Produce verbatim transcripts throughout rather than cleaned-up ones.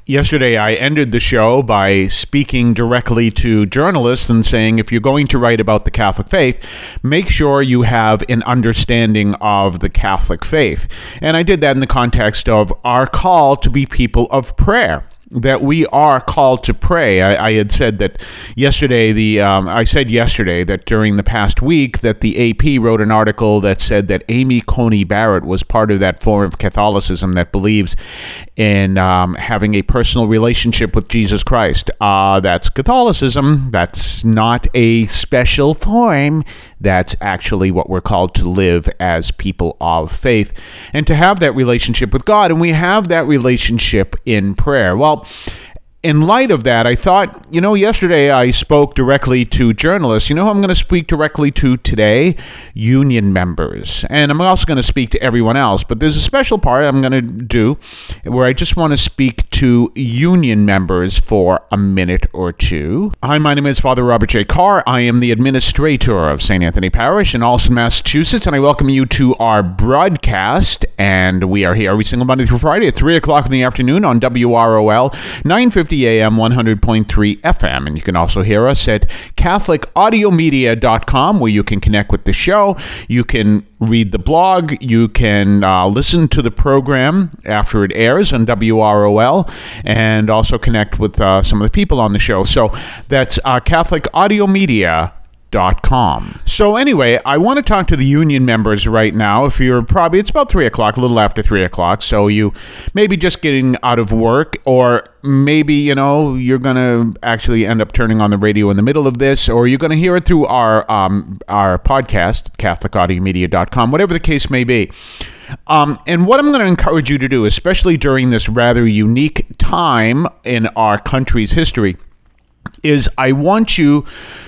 Yesterday, I ended the show by speaking directly to journalists and saying, if you're going to write about the Catholic faith, make sure you have an understanding of the Catholic faith. And I did that in the context of our call to be people of prayer, that we are called to pray. I, I had said that yesterday, the um, I said yesterday that during the past week that the A P wrote an article that said that Amy Coney Barrett was part of that form of Catholicism that believes in um, having a personal relationship with Jesus Christ. Uh, that's Catholicism. That's not a special form. That's actually what we're called to live as people of faith and to have that relationship with God. And we have that relationship in prayer. Well, in light of that, I thought, you know, yesterday I spoke directly to journalists. You know who I'm going to speak directly to today? Union members. And I'm also going to speak to everyone else. But there's a special part I'm going to do where I just want to speak to union members for a minute or two. Hi, my name is Father Robert J. Carr. I am the administrator of Saint Anthony Parish in Allston, Massachusetts. And I welcome you to our broadcast. And we are here every single Monday through Friday at three o'clock in the afternoon on W R O L, nine fifty A M, one hundred point three F M. And you can also hear us at Catholic Audio Media dot com, where you can connect with the show. You can read the blog. You can uh, listen to the program after it airs on W R O L, and also connect with uh, some of the people on the show. So that's uh, Catholic Audio Media dot com. So anyway, I want to talk to the union members right now. If you're probably, it's about three o'clock, a little after three o'clock. So you maybe just getting out of work, or maybe, you know, you're going to actually end up turning on the radio in the middle of this, or you're going to hear it through our, um, our podcast, Catholic Audio Media dot com, whatever the case may be. Um, and what I'm going to encourage you to do, especially during this rather unique time in our country's history, is I want you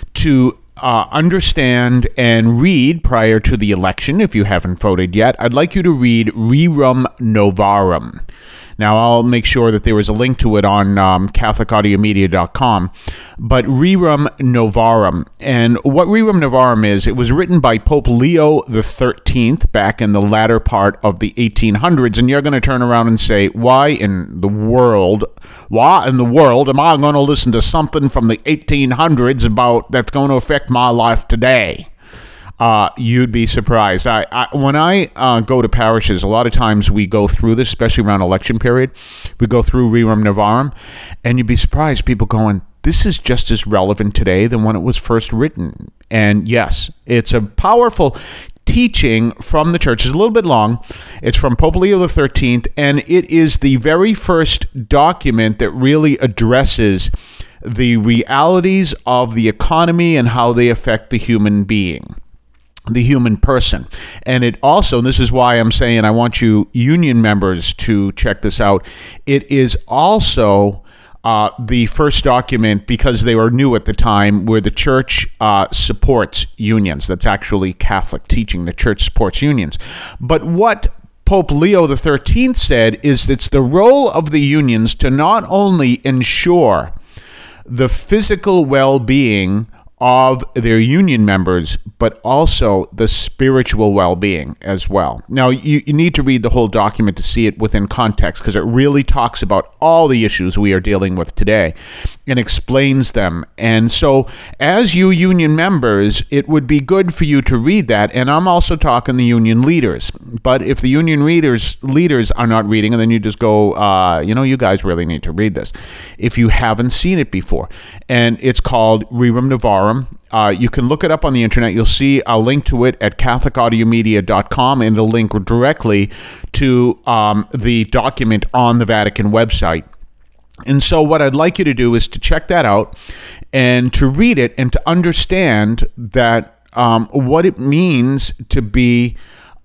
to Uh, understand and read prior to the election, if you haven't voted yet. I'd like you to read Rerum Novarum. Now, I'll make sure that there is a link to it on um, Catholic Audio Media dot com. But Rerum Novarum. And what Rerum Novarum is, it was written by Pope Leo the thirteenth back in the latter part of the eighteen hundreds. And you're going to turn around and say, why in the world, why in the world am I going to listen to something from the eighteen hundreds about that's going to affect my life today? Uh, you'd be surprised. I, I when I uh, go to parishes, a lot of times we go through this, especially around election period. We go through Rerum Novarum, and you'd be surprised. People going, this is just as relevant today than when it was first written. And yes, it's a powerful teaching from the church. It's a little bit long. It's from Pope Leo the thirteenth, and it is the very first document that really addresses the realities of the economy and how they affect the human being, the human person. And it also, and this is why I'm saying I want you union members to check this out, it is also uh, the first document, because they were new at the time, where the church uh, supports unions. That's actually Catholic teaching. The church supports unions. But what Pope Leo the thirteenth said is it's the role of the unions to not only ensure the physical well-being of their union members, but also the spiritual well-being as well. Now, you, you need to read the whole document to see it within context, because it really talks about all the issues we are dealing with today and explains them. And so, as you union members, it would be good for you to read that. And I'm also talking the union leaders. But if the union leaders leaders are not reading, and then you just go, uh, you know, you guys really need to read this if you haven't seen it before. And it's called Rerum Novarum. Uh, you can look it up on the internet. You'll see a link to it at Catholic Audio Media dot com, and a link directly to um, the document on the Vatican website. And so what I'd like you to do is to check that out and to read it and to understand that um, what it means to be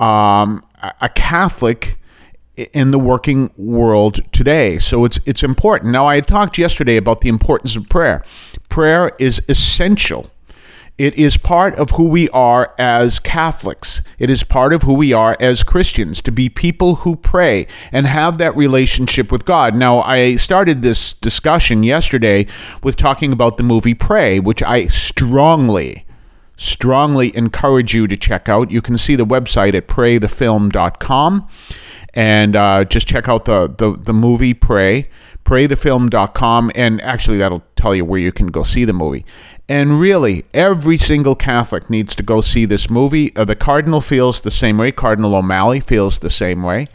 um, a Catholic in the working world today. So it's it's important. Now, I had talked yesterday about the importance of prayer. Prayer is essential. It is part of who we are as Catholics. It is part of who we are as Christians, to be people who pray and have that relationship with God. Now, I started this discussion yesterday with talking about the movie Pray, which I strongly strongly encourage you to check out. You can see the website at pray the film dot com, and uh, just check out the, the, the movie Pray. pray the film dot com, and actually that'll tell you where you can go see the movie. And really, every single Catholic needs to go see this movie. Uh, the Cardinal feels the same way. Cardinal O'Malley feels the same way.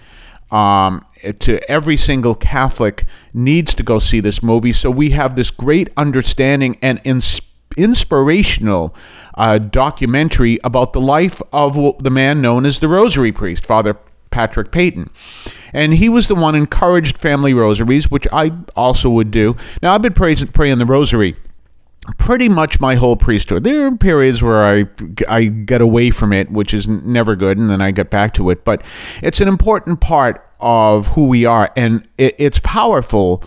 Um, to every single Catholic needs to go see this movie. So we have this great understanding and ins- inspirational uh, documentary about the life of the man known as the Rosary Priest, Father Patrick Peyton. And he was the one who encouraged family rosaries, which I also would do. Now, I've been praying, praying the rosary pretty much my whole priesthood. There are periods where I I get away from it, which is never good, and then I get back to it. But it's an important part of who we are, and it, it's powerful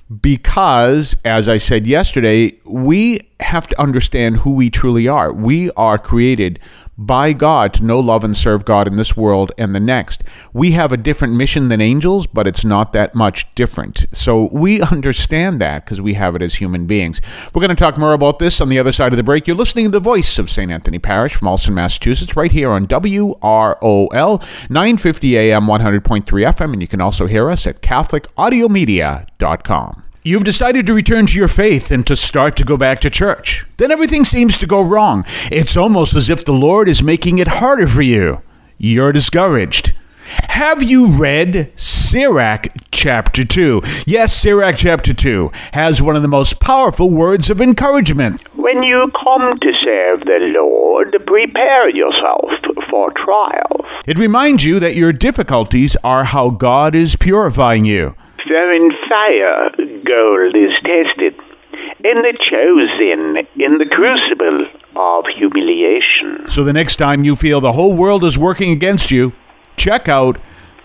because, as I said yesterday, we have to understand who we truly are. We are created by God to know, love, and serve God in this world and the next. We have a different mission than angels, but it's not that much different. So we understand that because we have it as human beings. We're going to talk more about this on the other side of the break. You're listening to the voice of Saint Anthony Parish from Allston, Massachusetts, right here on W R O L, nine fifty A M, one hundred point three F M, and you can also hear us at Catholic Audio Media dot com. You've decided to return to your faith and to start to go back to church. Then everything seems to go wrong. It's almost as if the Lord is making it harder for you. You're discouraged. Have you read Sirach chapter two? Yes, Sirach chapter two has one of the most powerful words of encouragement. When you come to serve the Lord, prepare yourself for trials. It reminds you that your difficulties are how God is purifying you. For in fire gold is tested, and the chosen in the crucible of humiliation. So the next time you feel the whole world is working against you, check out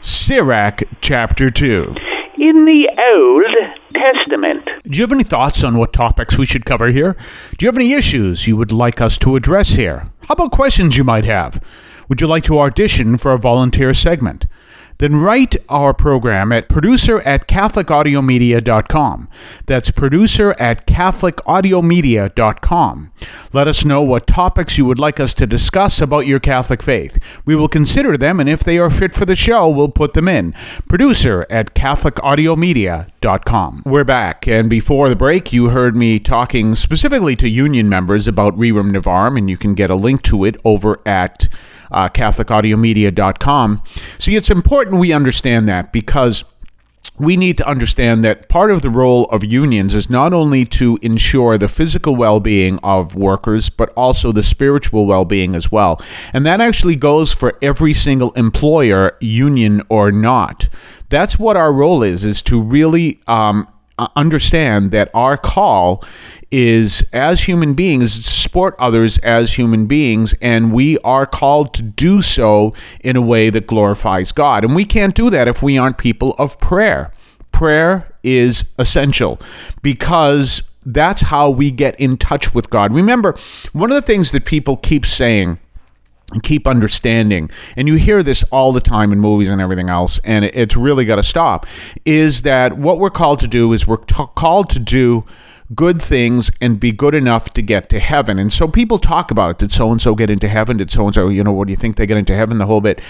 Sirach chapter two. In the Old Testament. Do you have any thoughts on what topics we should cover here? Do you have any issues you would like us to address here? How about questions you might have? Would you like to audition for a volunteer segment? Then write our program at producer at Catholic Audio Media dot com. That's producer at Catholic Audio Media dot com. Let us know what topics you would like us to discuss about your Catholic faith. We will consider them, and if they are fit for the show, we'll put them in. Producer at Catholic Audio Media dot com. We're back, and before the break, you heard me talking specifically to union members about Rerum Novarum, and you can get a link to it over at Uh, Catholic Audio Media dot com. See, it's important we understand that because we need to understand that part of the role of unions is not only to ensure the physical well-being of workers, but also the spiritual well-being as well. And that actually goes for every single employer, union or not. That's what our role is, is to really um, understand that our call is, as human beings, to support others as human beings, and we are called to do so in a way that glorifies God. And we can't do that if we aren't people of prayer. Prayer is essential because that's how we get in touch with God. Remember, one of the things that people keep saying and keep understanding, and you hear this all the time in movies and everything else, and it's really got to stop, is that what we're called to do is we're t- called to do good things and be good enough to get to heaven. And so people talk about it. Did so-and-so get into heaven? Did so-and-so, you know, what do you think they get into heaven? The whole bit.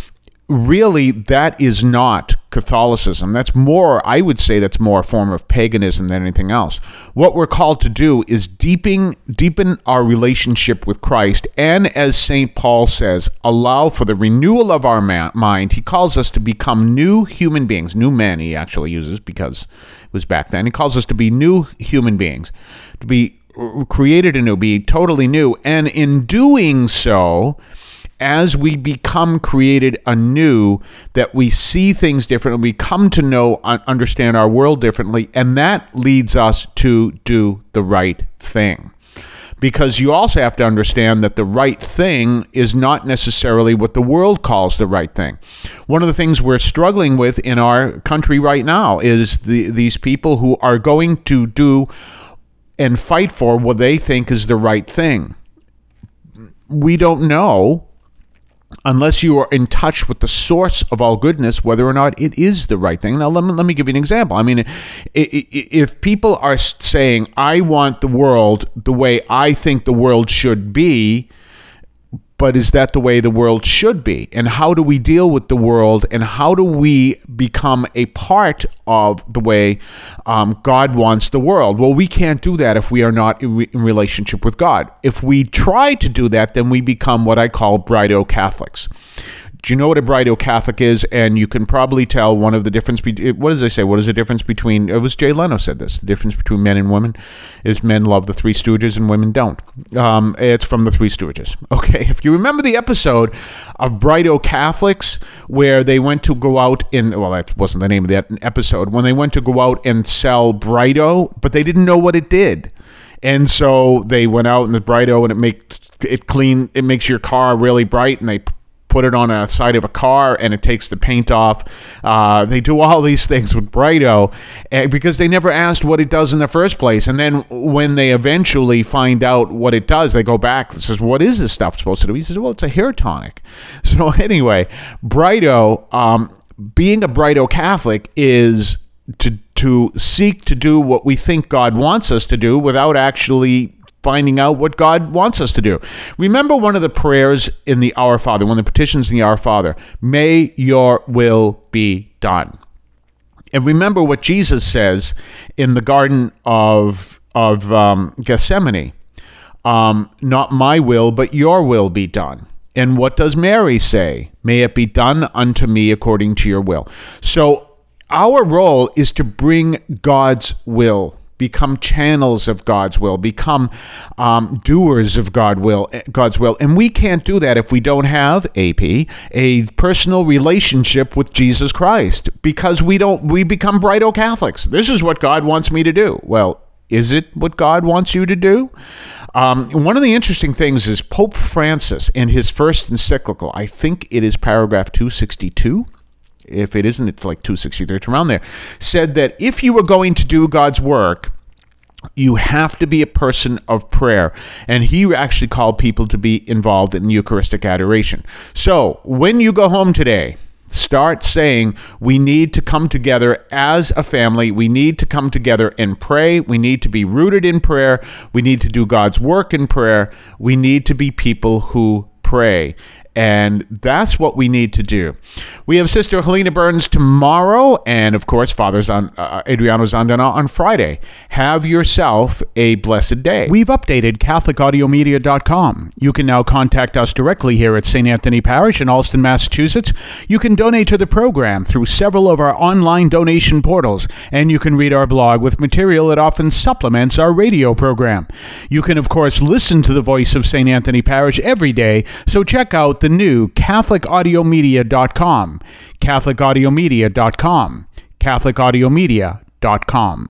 Really, that is not Catholicism. That's more, I would say that's more a form of paganism than anything else. What we're called to do is deepen, deepen our relationship with Christ, and as Saint Paul says, allow for the renewal of our ma- mind. He calls us to become new human beings, new men he actually uses because it was back then. He calls us to be new human beings, to be created anew, be totally new, and in doing so, as we become created anew, that we see things differently, we come to know, understand our world differently, and that leads us to do the right thing. Because you also have to understand that the right thing is not necessarily what the world calls the right thing. One of the things we're struggling with in our country right now is the, these people who are going to do and fight for what they think is the right thing. We don't know, unless you are in touch with the source of all goodness, whether or not it is the right thing. Now, let me, let me give you an example. I mean, if people are saying, I want the world the way I think the world should be, but is that the way the world should be? And how do we deal with the world? And how do we become a part of the way um, God wants the world? Well, we can't do that if we are not in, re- in relationship with God. If we try to do that, then we become what I call Brido-Catholics. Do you know what a Brido-Catholic is? And you can probably tell one of the difference. Be- what does they say? What is the difference between? It was Jay Leno said this. The difference between men and women is men love the Three Stooges and women don't. Um, it's from the Three Stooges. Okay, if you remember the episode of Brido-Catholics where they went to go out in, well, that wasn't the name of that episode, when they went to go out and sell Brido, but they didn't know what it did. And so they went out in the Brido, and it makes it clean. It makes your car really bright, and they put it on a side of a car, and it takes the paint off. Uh, they do all these things with Brido uh, because they never asked what it does in the first place. And then when they eventually find out what it does, they go back and says, "What is this stuff supposed to do?" He says, "Well, it's a hair tonic." So anyway, Brido, um, being a Brido-Catholic is to to seek to do what we think God wants us to do without actually finding out what God wants us to do. Remember one of the prayers in the Our Father, one of the petitions in the Our Father, may your will be done. And remember what Jesus says in the Garden of, of um, Gethsemane, um, not my will, but your will be done. And what does Mary say? May it be done unto me according to your will. So our role is to bring God's will, become channels of God's will, become um, doers of God will, God's will. And we can't do that if we don't have, A P, a personal relationship with Jesus Christ, because we don't, we become Brido-Catholics. This is what God wants me to do. Well, is it what God wants you to do? Um, one of the interesting things is Pope Francis, in his first encyclical, I think it is paragraph two sixty-two, if it isn't, it's like two sixty-three, it's around there, said that if you were going to do God's work, you have to be a person of prayer. And he actually called people to be involved in Eucharistic adoration. So when you go home today, start saying, we need to come together as a family. We need to come together and pray. We need to be rooted in prayer. We need to do God's work in prayer. We need to be people who pray. And that's what we need to do. We have Sister Helena Burns tomorrow, and of course, Father Zan, uh, Adriano Zandana on Friday. Have yourself a blessed day. We've updated Catholic Audio Media dot com. You can now contact us directly here at Saint Anthony Parish in Allston, Massachusetts. You can donate to the program through several of our online donation portals, and you can read our blog with material that often supplements our radio program. You can, of course, listen to the voice of Saint Anthony Parish every day, so check out the new Catholic Audio Media dot com, Catholic Audio Media dot com, Catholic Audio Media dot com.